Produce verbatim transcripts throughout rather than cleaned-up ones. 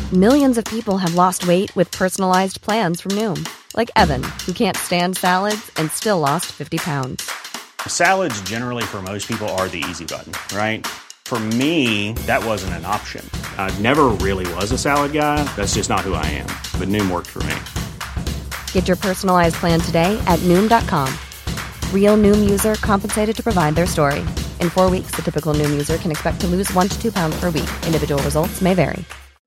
Millions of people have lost weight with personalized plans from Noom. Like Evan, who can't stand salads and still lost fifty pounds. Salads generally for most people are the easy button, right? For me, that wasn't an option. I never really was a salad guy. That's just not who I am. But Noom worked for me. Get your personalized plan today at Noom dot com. Real Noom user compensated to provide their story. In four weeks, the typical Noom user can expect to lose one to two pounds per week. Individual results may vary.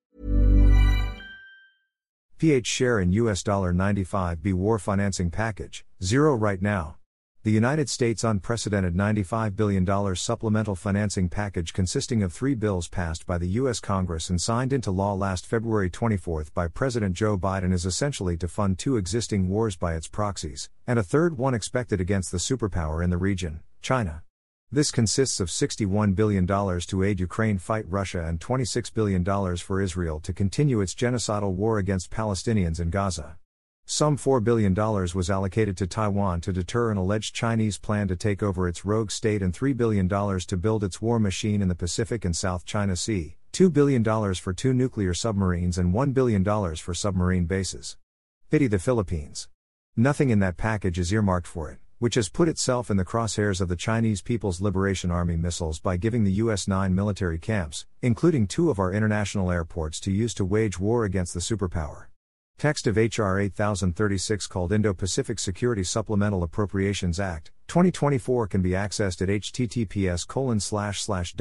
P H share in U S ninety-five billion war financing package, zero right now. The United States' unprecedented ninety-five billion dollars supplemental financing package consisting of three bills passed by the U S Congress and signed into law last February twenty-fourth by President Joe Biden is essentially to fund two existing wars by its proxies, and a third one expected against the superpower in the region, China. This consists of sixty-one billion dollars to aid Ukraine fight Russia and twenty-six billion dollars for Israel to continue its genocidal war against Palestinians in Gaza. Some four billion dollars was allocated to Taiwan to deter an alleged Chinese plan to take over its rogue state and three billion dollars to build its war machine in the Pacific and South China Sea, two billion dollars for two nuclear submarines and one billion dollars for submarine bases. Pity the Philippines. Nothing in that package is earmarked for it, which has put itself in the crosshairs of the Chinese People's Liberation Army missiles by giving the U S nine military camps, including two of our international airports, to use to wage war against the superpower. Text of H R eight thousand thirty-six called Indo-Pacific Security Supplemental Appropriations Act, twenty twenty-four can be accessed at https colon slash slash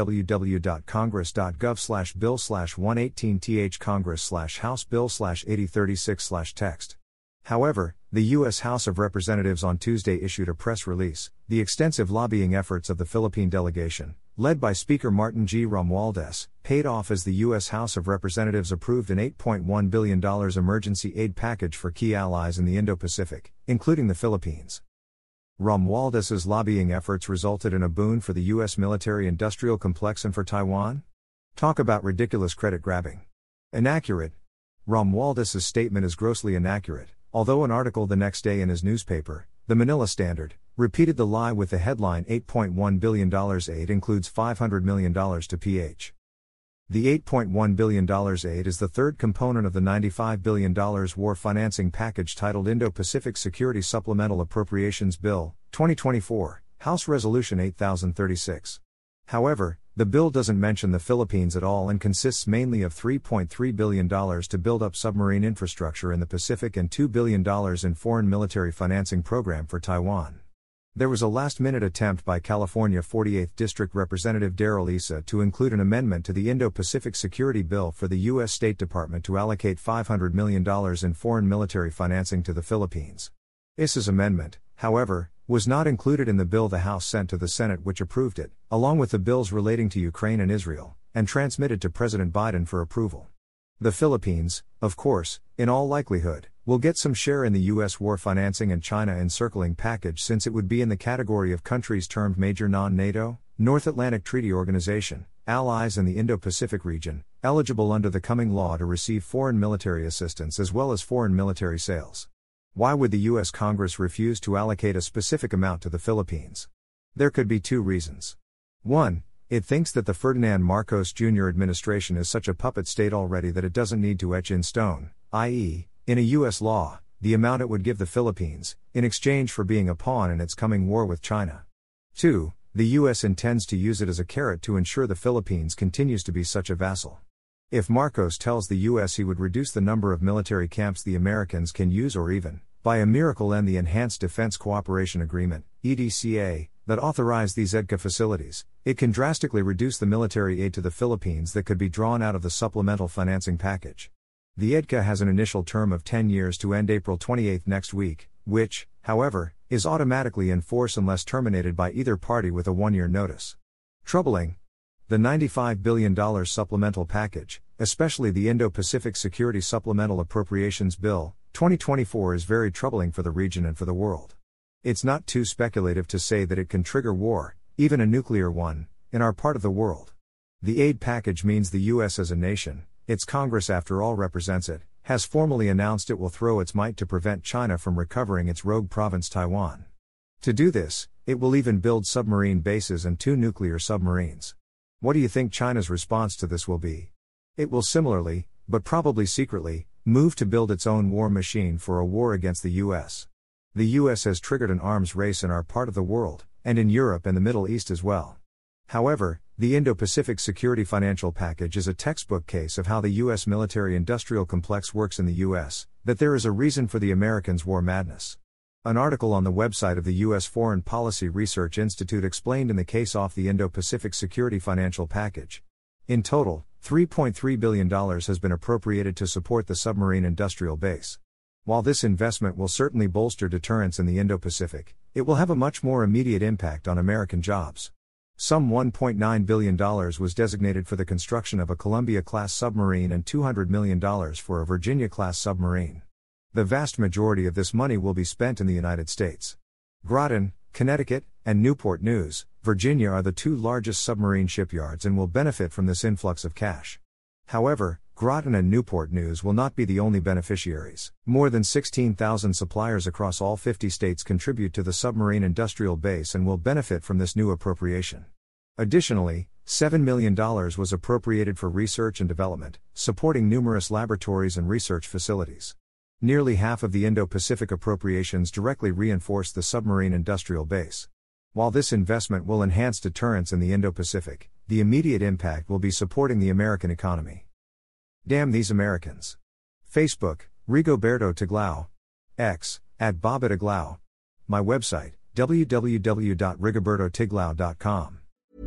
www.congress.gov slash bill slash 118 th congress slash house bill slash 8036 slash text. However, the U S House of Representatives on Tuesday issued a press release, the extensive lobbying efforts of the Philippine delegation, led by Speaker Martin G. Romualdez, paid off as the U S House of Representatives approved an eight point one billion dollars emergency aid package for key allies in the Indo-Pacific, including the Philippines. Romualdez's lobbying efforts resulted in a boon for the U S military-industrial complex and for Taiwan? Talk about ridiculous credit grabbing. Inaccurate. Romualdez's statement is grossly inaccurate, although an article the next day in his newspaper, the Manila Standard, repeated the lie with the headline eight point one billion dollars aid includes five hundred million dollars to P H. The eight point one billion dollars aid is the third component of the ninety-five billion dollars war financing package titled Indo-Pacific Security Supplemental Appropriations Bill, twenty twenty-four, House Resolution eight thousand thirty-six. However, the bill doesn't mention the Philippines at all and consists mainly of three point three billion dollars to build up submarine infrastructure in the Pacific and two billion dollars in foreign military financing program for Taiwan. There was a last-minute attempt by California forty-eighth District Representative Darrell Issa to include an amendment to the Indo-Pacific Security Bill for the U S State Department to allocate five hundred million dollars in foreign military financing to the Philippines. Issa's amendment, however, was not included in the bill the House sent to the Senate, which approved it, along with the bills relating to Ukraine and Israel, and transmitted to President Biden for approval. The Philippines, of course, in all likelihood, will get some share in the U S war financing and China encircling package, since it would be in the category of countries termed major non-NATO, North Atlantic Treaty Organization, allies in the Indo-Pacific region, eligible under the coming law to receive foreign military assistance as well as foreign military sales. Why would the U S Congress refuse to allocate a specific amount to the Philippines? There could be two reasons. One, it thinks that the Ferdinand Marcos Junior administration is such a puppet state already that it doesn't need to etch in stone, that is, in a U S law, the amount it would give the Philippines, in exchange for being a pawn in its coming war with China. Two, the U S intends to use it as a carrot to ensure the Philippines continues to be such a vassal. If Marcos tells the U S he would reduce the number of military camps the Americans can use, or even, by a miracle, end the Enhanced Defense Cooperation Agreement, E D C A, that authorized these E D C A facilities, it can drastically reduce the military aid to the Philippines that could be drawn out of the supplemental financing package. The E D C A has an initial term of ten years to end April twenty-eighth next week, which, however, is automatically in force unless terminated by either party with a one-year notice. Troubling. The ninety-five billion dollars supplemental package, especially the Indo-Pacific Security Supplemental Appropriations Bill, twenty twenty-four, is very troubling for the region and for the world. It's not too speculative to say that it can trigger war, even a nuclear one, in our part of the world. The aid package means the U S as a nation, its Congress after all represents it, has formally announced it will throw its might to prevent China from recovering its rogue province Taiwan. To do this, it will even build submarine bases and two nuclear submarines. What do you think China's response to this will be? It will similarly, but probably secretly, moved to build its own war machine for a war against the U S. The U S has triggered an arms race in our part of the world, and in Europe and the Middle East as well. However, the Indo-Pacific Security Financial Package is a textbook case of how the U S military-industrial complex works in the U S, that there is a reason for the Americans' war madness. An article on the website of the U S Foreign Policy Research Institute explained in the case off the Indo-Pacific Security Financial Package. In total, three point three billion dollars has been appropriated to support the submarine industrial base. While this investment will certainly bolster deterrence in the Indo-Pacific, it will have a much more immediate impact on American jobs. Some one point nine billion dollars was designated for the construction of a Columbia-class submarine and two hundred million dollars for a Virginia-class submarine. The vast majority of this money will be spent in the United States. Groton, Connecticut, and Newport News, Virginia are the two largest submarine shipyards and will benefit from this influx of cash. However, Groton and Newport News will not be the only beneficiaries. More than sixteen thousand suppliers across all fifty states contribute to the submarine industrial base and will benefit from this new appropriation. Additionally, seven million dollars was appropriated for research and development, supporting numerous laboratories and research facilities. Nearly half of the Indo-Pacific appropriations directly reinforce the submarine industrial base. While this investment will enhance deterrence in the Indo-Pacific, the immediate impact will be supporting the American economy. Damn these Americans. Facebook, Rigoberto Tiglao. X, at Bobby Tiglao. My website, w w w dot rigoberto tiglao dot com.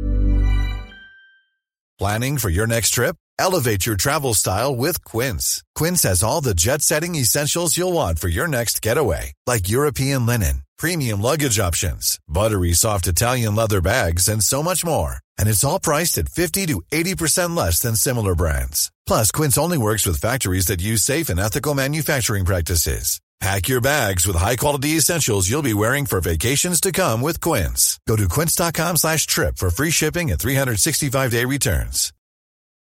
Planning for your next trip? Elevate your travel style with Quince. Quince has all the jet-setting essentials you'll want for your next getaway, like European linen, premium luggage options, buttery soft Italian leather bags, and so much more. And it's all priced at fifty to eighty percent less than similar brands. Plus, Quince only works with factories that use safe and ethical manufacturing practices. Pack your bags with high-quality essentials you'll be wearing for vacations to come with Quince. Go to quince dot com slash trip for free shipping and three sixty-five day returns.